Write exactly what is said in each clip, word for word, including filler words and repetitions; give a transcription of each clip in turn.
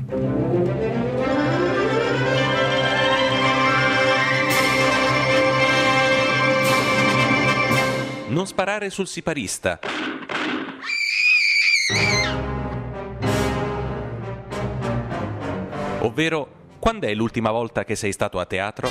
Non sparare sul siparista. Ovvero, quando è l'ultima volta che sei stato a teatro?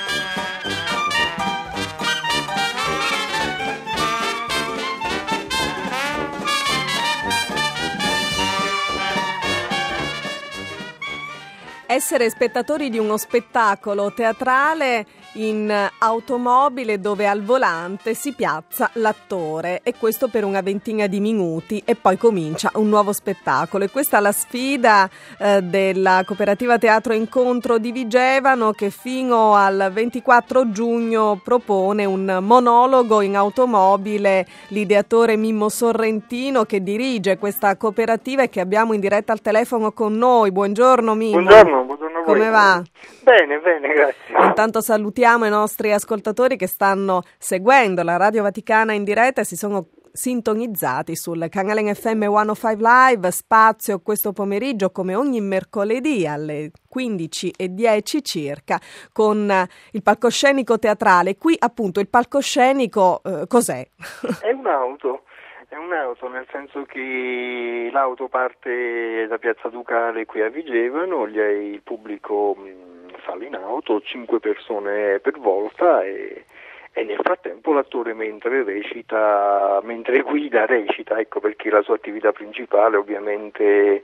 Essere spettatori di uno spettacolo teatrale in automobile dove al volante si piazza l'attore, e questo per una ventina di minuti e poi comincia un nuovo spettacolo. E questa è la sfida eh, della Cooperativa Teatro Incontro di Vigevano, che fino al ventiquattro giugno propone un monologo in automobile. L'ideatore Mimmo Sorrentino, che dirige questa cooperativa e che abbiamo in diretta al telefono con noi. Buongiorno Mimmo. Buongiorno, buongiorno a voi. Come va? Bene, bene, grazie. Intanto salutiamo i nostri ascoltatori che stanno seguendo la Radio Vaticana in diretta e si sono sintonizzati sul canale in F M centocinque Live. Spazio questo pomeriggio, come ogni mercoledì alle quindici e dieci circa, con il palcoscenico teatrale. Qui appunto il palcoscenico eh, cos'è? È un'auto. È un'auto, nel senso che l'auto parte da Piazza Ducale qui a Vigevano, il pubblico sale in auto, cinque persone per volta, e, e nel frattempo l'attore mentre recita, mentre guida recita, ecco perché la sua attività principale ovviamente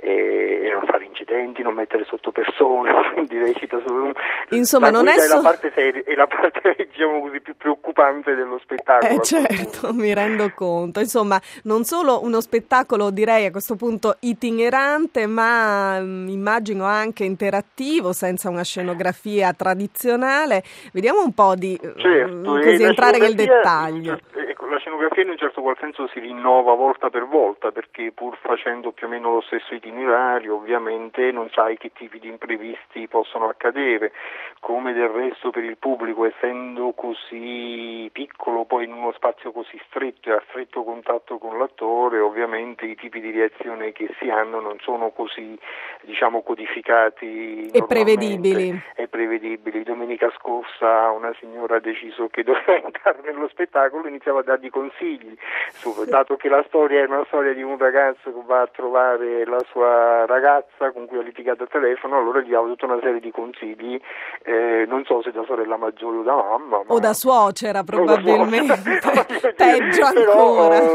è non fare incidenti, non mettere sotto persone, quindi recita solo. Insomma, la non è, so- so- è la parte seria, è la parte diciamo così più preoccupante dello spettacolo. Eh certo, mi rendo conto. Insomma, non solo uno spettacolo, direi a questo punto itinerante, ma mh, immagino anche interattivo, senza una scenografia tradizionale. Vediamo un po' di certo, mh, così entrare nel dettaglio. Ecco, la scenografia in un certo qual senso si rinnova volta per volta, perché pur facendo più o meno lo stesso itinerario, ovviamente non sai che tipi di imprevisti possono accadere, come del resto per il pubblico, essendo così piccolo, poi in uno spazio così stretto e a stretto contatto con l'attore, ovviamente i tipi di reazione che si hanno non sono così, diciamo, codificati e prevedibili. E prevedibili. Domenica scorsa una signora ha deciso che doveva entrare nello spettacolo, iniziava a dargli consigli, su, dato che la storia è una storia di un ragazzo che va a trovare la sua ragazza con cui ha litigato al telefono, allora gli ha tutta una serie di consigli, eh, non so se da sorella maggiore o da mamma. Ma... O da suocera probabilmente, suocera. peggio Però, ancora.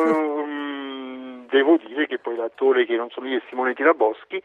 um, devo dire che poi l'attore, che non sono io, è Simone Tiraboschi,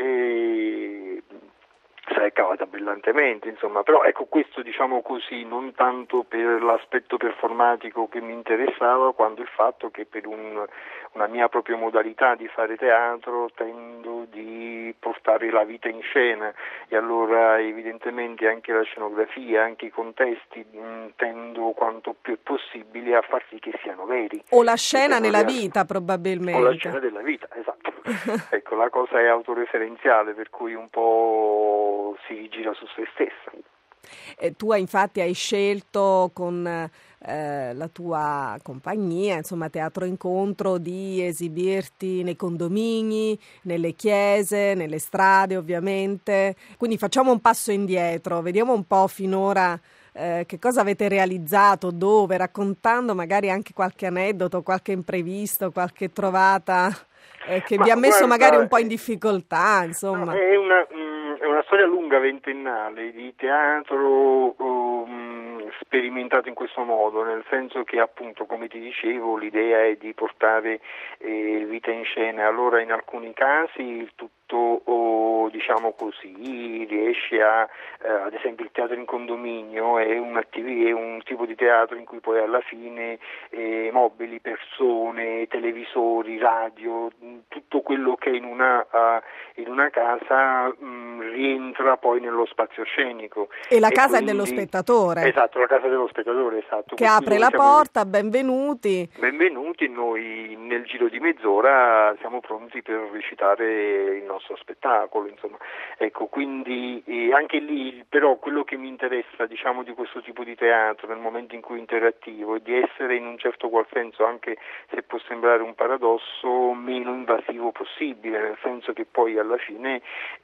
eh, si è cavata brillantemente, insomma, però ecco, questo diciamo così non tanto per l'aspetto performatico che mi interessava, quanto il fatto che per un, una mia propria modalità di fare teatro tendo di portare la vita in scena, e allora evidentemente anche la scenografia, anche i contesti mh, tendo quanto più possibile a far sì che siano veri. O la scena nella reali. vita probabilmente. O la scena della vita, esatto. Ecco, la cosa è autoreferenziale, per cui un po' si rigira su se stessa. E tu infatti hai scelto con eh, la tua compagnia, insomma Teatro Incontro, di esibirti nei condomini, nelle chiese, nelle strade ovviamente. Quindi facciamo un passo indietro, vediamo un po' finora eh, che cosa avete realizzato, dove, raccontando magari anche qualche aneddoto, qualche imprevisto, qualche trovata eh, che Ma vi ha messo guarda, magari un po' in difficoltà, insomma. È una... È una storia lunga, ventennale, di teatro um, sperimentato in questo modo, nel senso che appunto, come ti dicevo, l'idea è di portare eh, vita in scena. Allora in alcuni casi il tutto, oh, diciamo così, riesce a, eh, ad esempio il teatro in condominio è un, attivi- è un tipo di teatro in cui poi alla fine eh, mobili, persone, televisori, radio, tutto quello che in una, uh, in una casa mh, rientra poi nello spazio scenico. E la casa quindi, è dello spettatore. Esatto, la casa dello spettatore, esatto. Che apre la porta, benvenuti. Benvenuti, noi nel giro di mezz'ora siamo pronti per recitare il nostro spettacolo, insomma. Ecco, quindi eh, anche lì però quello che mi interessa, diciamo, di questo tipo di teatro nel momento in cui è interattivo è di essere in un certo qual senso, anche se può sembrare un paradosso, meno invasivo possibile, nel senso che poi alla fine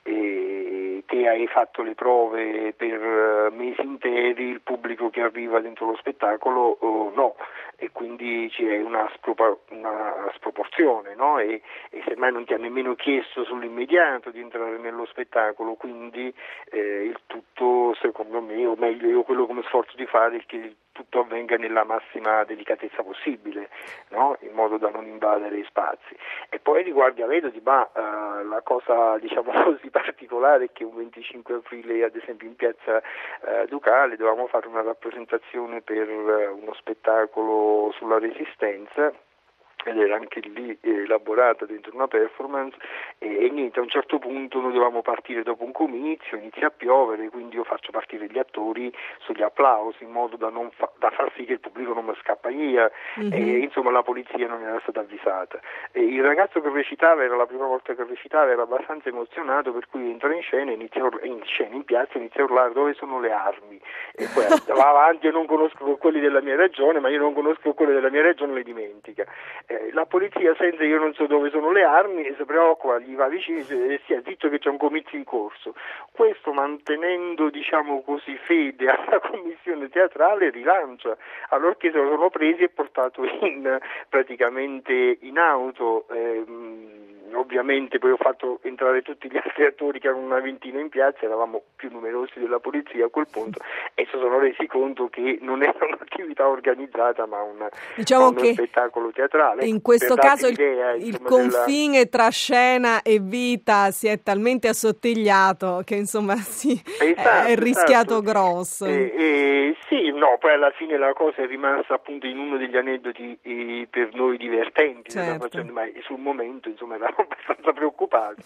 eh, te hai fatto le prove per mesi interi, il pubblico che arriva dentro lo spettacolo oh, no, e quindi c'è una, spropa- una sproporzione, no? E, e semmai non ti ha nemmeno chiesto sull'immediato di entrare nello spettacolo, quindi eh, il tutto, secondo me, o meglio io quello che mi sforzo di fare è che tutto avvenga nella massima delicatezza possibile, no? In modo da non invadere i spazi. E poi riguardo a Aneddoti, ma uh, la cosa diciamo così particolare è che un venticinque aprile ad esempio in piazza uh, Ducale dovevamo fare una rappresentazione per uh, uno spettacolo sulla Resistenza, ed era anche lì elaborata dentro una performance e, e niente, a un certo punto noi dovevamo partire dopo un comizio, inizia a piovere, quindi io faccio partire gli attori sugli applausi in modo da, non fa, da far sì che il pubblico non mi scappa via, mm-hmm. e insomma la polizia non era stata avvisata. E il ragazzo che recitava, era la prima volta che recitava, era abbastanza emozionato, per cui entra in scena, inizia a, in, scena, in piazza, inizia a urlare dove sono le armi, e poi va avanti, io non conosco quelli della mia regione, ma io non conosco quelli della mia regione, le dimentica. La polizia sente io non so dove sono le armi e si preoccupa, gli va vicino e dice stia zitto che c'è un comizio in corso. Questo, mantenendo diciamo così fede alla commissione teatrale, rilancia, allorché se lo sono presi e portato in, praticamente in auto. Ehm, ovviamente poi ho fatto entrare tutti gli altri attori, che erano una ventina in piazza, eravamo più numerosi della polizia a quel punto, e si sono resi conto che non era un'attività organizzata ma una, diciamo uno che spettacolo teatrale. In questo caso il, il insomma, confine della... tra scena e vita si è talmente assottigliato che insomma si esatto, è rischiato esatto. grosso. E, e, sì, no, poi alla fine la cosa è rimasta appunto in uno degli aneddoti eh, per noi divertenti, certo. facendo, ma sul momento insomma eravamo abbastanza preoccupati,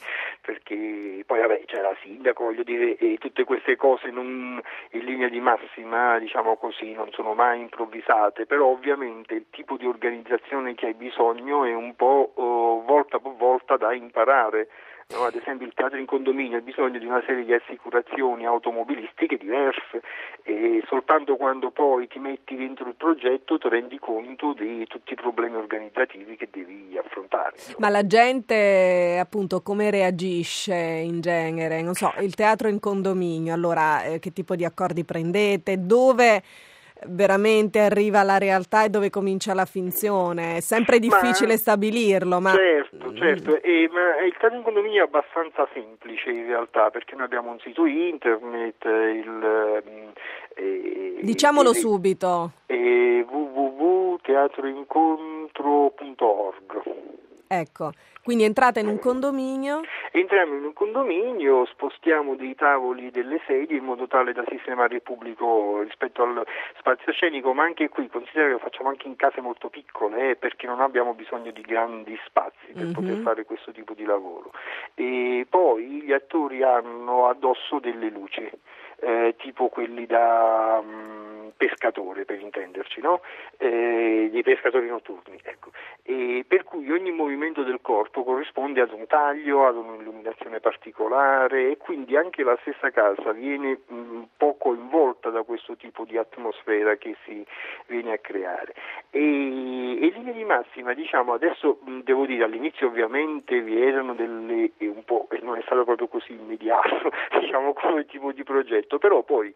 perché poi vabbè c'era il sindaco, voglio dire, e tutte queste cose non, in linea di massima, diciamo così, non sono mai improvvisate, però ovviamente il tipo di organizzazione che hai bisogno è un po' oh, volta per volta da imparare. No, ad esempio il teatro in condominio ha bisogno di una serie di assicurazioni automobilistiche diverse, e soltanto quando poi ti metti dentro il progetto ti rendi conto di tutti i problemi organizzativi che devi affrontare. Ma la gente appunto come reagisce in genere? Non so, il teatro in condominio, allora eh, che tipo di accordi prendete? Dove veramente arriva la realtà e dove comincia la finzione? È sempre difficile ma, stabilirlo, ma... Certo, certo, e, ma il teatro in condominio è abbastanza semplice in realtà, perché noi abbiamo un sito internet, il... Eh, Diciamolo il, subito. Eh, w w w punto teatroincontro punto org. Ecco, quindi entrate in un condominio? Entriamo in un condominio, spostiamo dei tavoli, delle sedie in modo tale da sistemare il pubblico rispetto al spazio scenico, ma anche qui considera che lo facciamo anche in case molto piccole, eh, perché non abbiamo bisogno di grandi spazi per mm-hmm. poter fare questo tipo di lavoro. E poi gli attori hanno addosso delle luci, eh, tipo quelli da um, pescatore, per intenderci, no? Eh, dei pescatori notturni, ecco. E per cui ogni movimento del corpo corrisponde ad un taglio, ad un'illuminazione particolare, e quindi anche la stessa casa viene un po' coinvolta da questo tipo di atmosfera che si viene a creare. E in linea di massima, diciamo, adesso devo dire, all'inizio ovviamente vi erano delle, un po', e non è stato proprio così immediato, diciamo, come tipo di progetto, però poi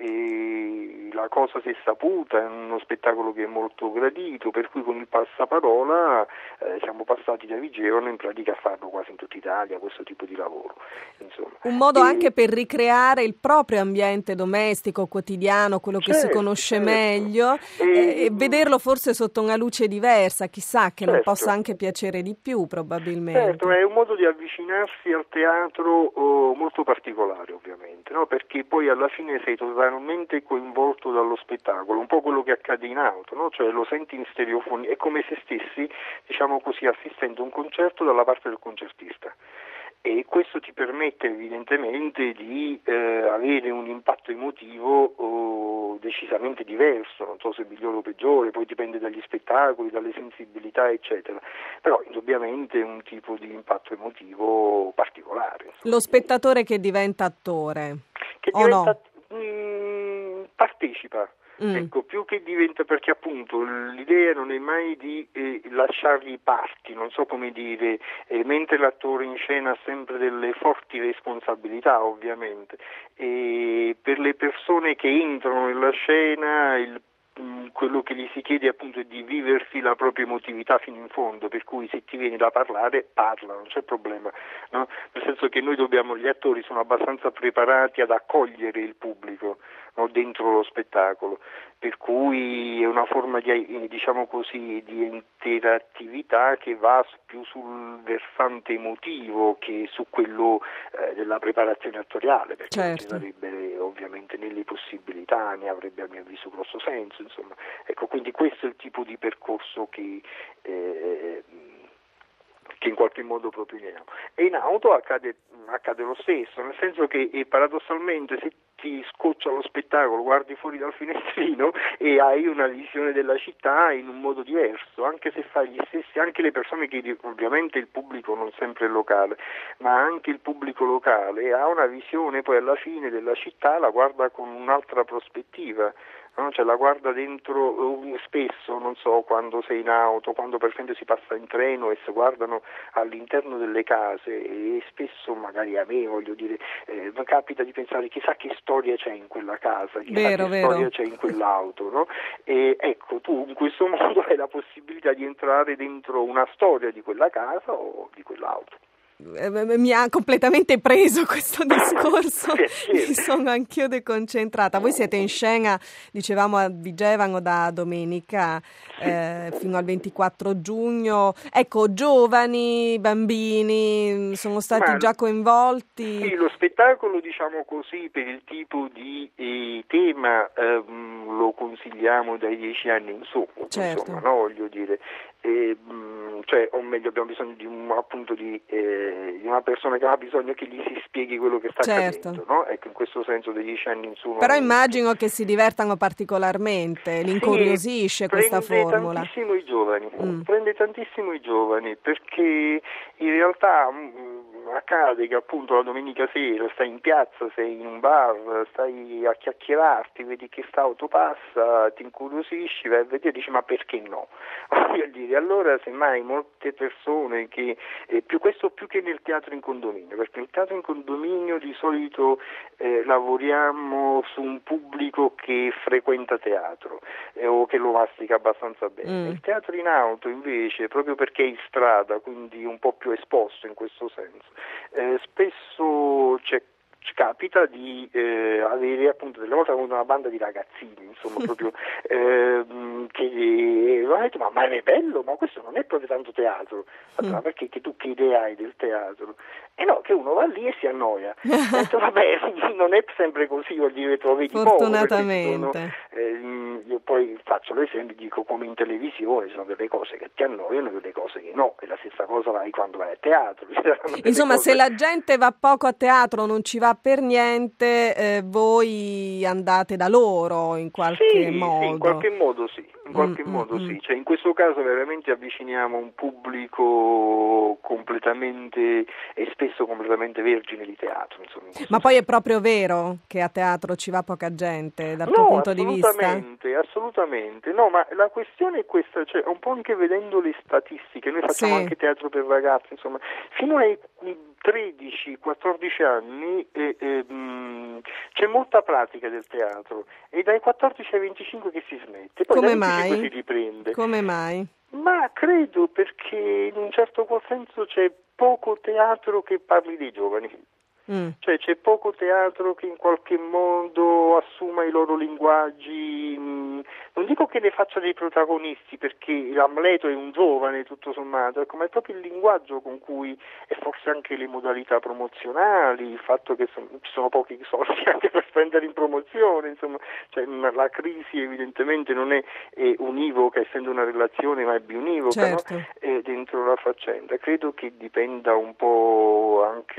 eh, la cosa si è saputa, è uno spettacolo che è molto gradito, per cui con il passaparola eh, siamo passati da Vigevano in pratica a farlo quasi in tutta Italia, questo tipo di lavoro. Insomma. Un modo e... anche per ricreare il proprio ambiente domestico, quotidiano, quello che certo, si conosce certo. meglio, e... e vederlo forse sotto una luce diversa, chissà che certo. non possa anche piacere di più probabilmente. Certo, è un modo di avvicinarsi al teatro oh, molto particolare ovviamente, no? Perché poi alla fine sei totalmente coinvolto dallo spettacolo, un po' quello che accade in auto, no? Cioè lo senti in stereofonia, è come se stessi, diciamo così, assistendo a un concerto dalla parte del concertista. E e questo ti permette evidentemente di eh, avere un impatto emotivo oh, decisamente diverso, non so se migliore o peggiore, poi dipende dagli spettacoli, dalle sensibilità eccetera, però indubbiamente è un tipo di impatto emotivo particolare. Insomma. Lo spettatore che diventa attore, che o diventa, no? mh, partecipa. Mm. Ecco, più che diventa, perché appunto l'idea non è mai di eh, lasciargli parti, non so come dire, eh, mentre l'attore in scena ha sempre delle forti responsabilità ovviamente, e per le persone che entrano nella scena il quello che gli si chiede appunto è di viversi la propria emotività fino in fondo, per cui se ti viene da parlare, parla, non c'è problema, no? Nel senso che noi dobbiamo, gli attori sono abbastanza preparati ad accogliere il pubblico, no? Dentro lo spettacolo, per cui è una forma di, diciamo così, di interattività che va più sul versante emotivo che su quello eh, della preparazione attoriale, perché certo. Non ci sarebbe ovviamente né le possibilità, né avrebbe a mio avviso grosso senso, insomma. Ecco, quindi questo è il tipo di percorso che eh, che in qualche modo proponiamo. E in auto accade, accade lo stesso, nel senso che eh, paradossalmente se ti scoccia lo spettacolo, guardi fuori dal finestrino e hai una visione della città in un modo diverso, anche se fai gli stessi, anche le persone che ovviamente il pubblico non sempre è locale, ma anche il pubblico locale ha una visione poi alla fine della città, la guarda con un'altra prospettiva. No? Cioè la guarda dentro uh, spesso, non so, quando sei in auto, quando per esempio si passa in treno e si guardano all'interno delle case e spesso magari a me voglio dire eh, capita di pensare chissà che storia c'è in quella casa, chissà vero, che vero. storia c'è in quell'auto, no? E ecco, tu in questo modo hai la possibilità di entrare dentro una storia di quella casa o di quell'auto. Mi ha completamente preso questo discorso, mi sono anch'io deconcentrata. Voi siete in scena, dicevamo, a Vigevano da domenica eh, fino al ventiquattro giugno. Ecco, giovani, bambini, sono stati Ma, già coinvolti? Sì, lo spettacolo, diciamo così, per il tipo di eh, tema ehm, lo consigliamo dai dieci anni in su, certo. Insomma, no, voglio dire. E, mh, cioè, o meglio, abbiamo bisogno di un, appunto di, eh, di una persona che ha bisogno che gli si spieghi quello che sta certo. accadendo, no? Ecco, in questo senso dei dieci anni in su. Però immagino che si divertano particolarmente, li incuriosisce sì, questa prende formula. tantissimo i giovani, mm. prende tantissimo i giovani, perché in realtà mh, accade che appunto la domenica sera stai in piazza, sei in un bar, stai a chiacchierarti, vedi che sta auto passa, ti incuriosisci, vai a vedere e dici ma perché no? Voglio dire, allora semmai molte persone che, eh, più questo più che nel teatro in condominio, perché nel teatro in condominio di solito eh, lavoriamo su un pubblico che frequenta teatro eh, o che lo mastica abbastanza bene. Mm. Il teatro in auto invece, proprio perché è in strada, quindi un po' più esposto in questo senso, eh, spesso c'è ci capita di eh, avere appunto delle volte una banda di ragazzini, insomma, proprio ehm, che ho detto ma, ma è bello, ma questo non è proprio tanto teatro. Allora, ma perché che tu che idea hai del teatro? E no, che uno va lì e si annoia. Ho detto, vabbè, non è sempre così, vuol dire che lo vedi fortunatamente. poco, sono, eh, io poi faccio l'esempio, dico come in televisione ci sono delle cose che ti annoiano e delle cose che no, e la stessa cosa vai quando vai a teatro. Insomma, cose... se la gente va poco a teatro, non ci va per niente, eh, voi andate da loro in qualche sì, modo. Sì, in qualche modo sì, in qualche mm, modo mm, sì. Cioè, in questo caso veramente avviciniamo un pubblico completamente e spesso completamente vergine di teatro. Insomma, Ma poi senso. è proprio vero che a teatro ci va poca gente dal no, tuo punto di vista? assolutamente, assolutamente. No, ma la questione è questa, cioè un po' anche vedendo le statistiche, noi facciamo sì. anche teatro per ragazzi, insomma, fino ai tredici quattordici anni eh, eh, mh, c'è molta pratica del teatro e dai quattordici ai venticinque che si smette, poi Come dai venticinque mai? si riprende. Come mai? Ma credo perché in un certo qual senso c'è poco teatro che parli dei giovani. Mm. Cioè c'è poco teatro che in qualche modo assuma i loro linguaggi, mh, non dico che ne faccia dei protagonisti perché Amleto è un giovane tutto sommato, ecco, ma è proprio il linguaggio con cui, e forse anche le modalità promozionali, il fatto che son, ci sono pochi soldi anche per spendere in promozione, insomma, cioè, la crisi evidentemente non è, è univoca essendo una relazione ma è biunivoca, certo. no? È dentro la faccenda. Credo che dipenda un po' anche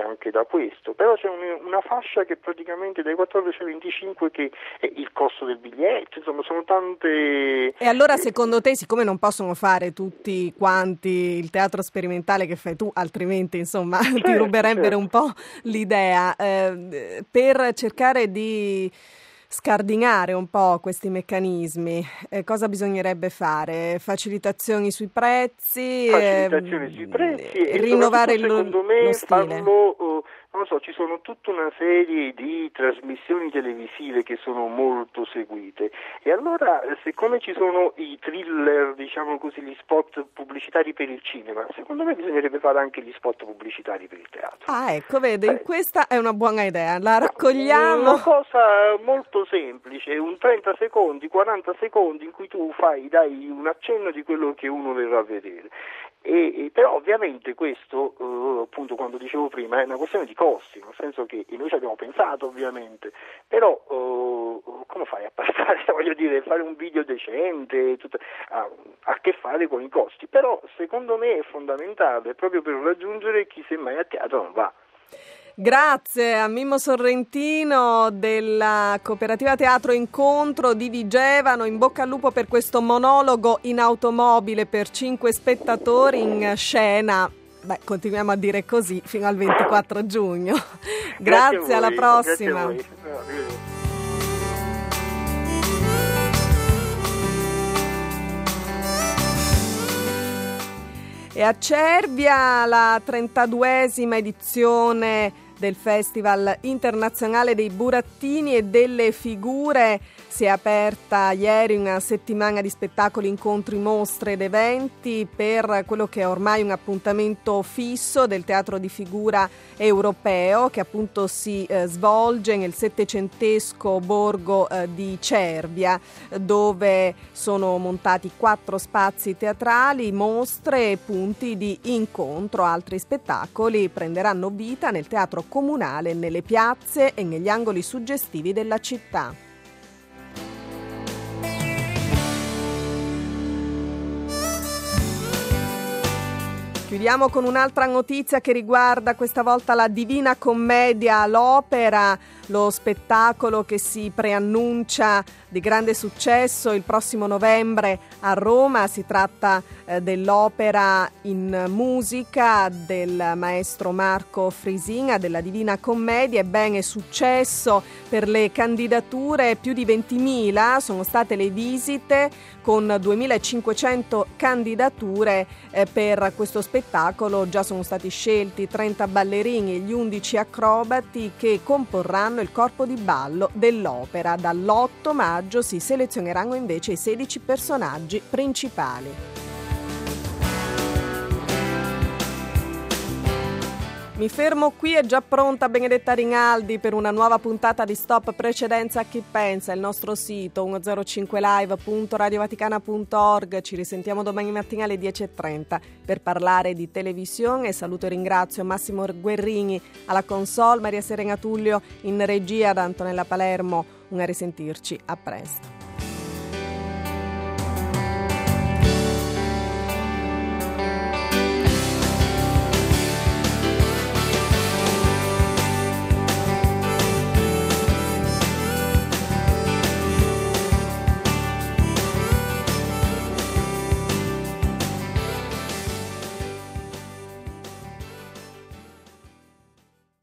anche da questo, però c'è un, una fascia che praticamente dai quattordici ai venticinque che è il costo del biglietto, insomma sono tante... E allora secondo te, siccome non possono fare tutti quanti il teatro sperimentale che fai tu, altrimenti insomma certo, ti ruberebbero certo. un po' l'idea, eh, per cercare di scardinare un po' questi meccanismi, eh, cosa bisognerebbe fare? Facilitazioni sui prezzi, Facilitazioni eh, sui prezzi e rinnovare secondo lo, me lo stile. farlo, uh, non lo so, ci sono tutta una serie di trasmissioni televisive che sono molto seguite e allora siccome ci sono i thriller, diciamo così, gli spot pubblicitari per il cinema, secondo me bisognerebbe fare anche gli spot pubblicitari per il teatro. Ah, ecco, vedi, eh. questa è una buona idea, la Una raccogliamo. cosa molto semplice, un trenta secondi, quaranta secondi in cui tu fai, dai un accenno di quello che uno verrà a vedere. E, e però ovviamente questo, uh, appunto quando dicevo prima, è una questione di costi, nel senso che noi ci abbiamo pensato ovviamente, però uh, come fai a passare, voglio dire, fare un video decente, tutto, ha a che fare con i costi, però secondo me è fondamentale proprio per raggiungere chi semmai a teatro non va. Grazie a Mimmo Sorrentino della Cooperativa Teatro Incontro di Vigevano, in bocca al lupo per questo monologo in automobile per cinque spettatori in scena. Beh, continuiamo a dire così fino al ventiquattro giugno. Grazie, Grazie alla voi, prossima. Grazie a voi. E a Cervia la trentaduesima edizione del Festival Internazionale dei Burattini e delle Figure. Si è aperta ieri una settimana di spettacoli, incontri, mostre ed eventi per quello che è ormai un appuntamento fisso del teatro di figura europeo, che appunto si eh, svolge nel settecentesco borgo eh, di Cervia, dove sono montati quattro spazi teatrali, mostre e punti di incontro. Altri spettacoli prenderanno vita nel teatro comunale, nelle piazze e negli angoli suggestivi della città. Chiudiamo con un'altra notizia che riguarda questa volta la Divina Commedia, l'opera, lo spettacolo che si preannuncia di grande successo il prossimo novembre a Roma. Si tratta eh, dell'opera in musica del maestro Marco Frisin, della Divina Commedia. Ebbene, successo per le candidature, più di ventimila sono state le visite, con duemilacinquecento candidature eh, per questo spettacolo. Già sono stati scelti trenta ballerini e gli undici acrobati che comporranno il corpo di ballo dell'opera. Dall'otto maggio si selezioneranno invece i sedici personaggi principali. Mi fermo qui, è già pronta Benedetta Rinaldi per una nuova puntata di Stop Precedenza a chi pensa, il nostro sito uno zero cinque live punto radiovaticana punto org. Ci risentiamo domani mattina alle dieci e trenta per parlare di televisione. Saluto e ringrazio Massimo Guerrini alla console, Maria Serena Tullio in regia, da Antonella Palermo. Un a risentirci, a presto.